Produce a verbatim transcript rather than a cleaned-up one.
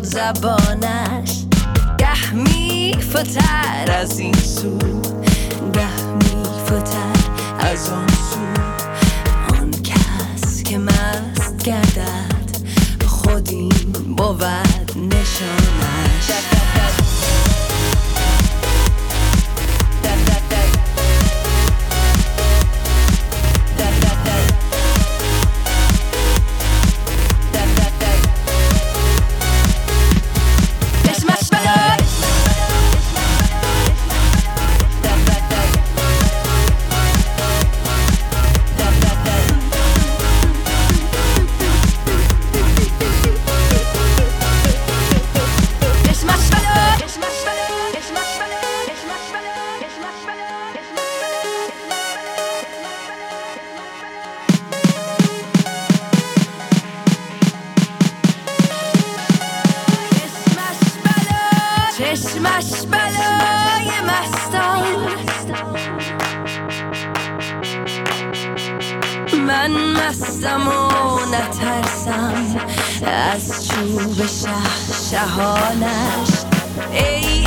زبانش گه میفتر از این سو، گه میفتر از آن سو. آن کس که مست گردد خود این بود نشانش. چشمش بلای مستان، من مستم و نترسم از چوب شه شهانش. ای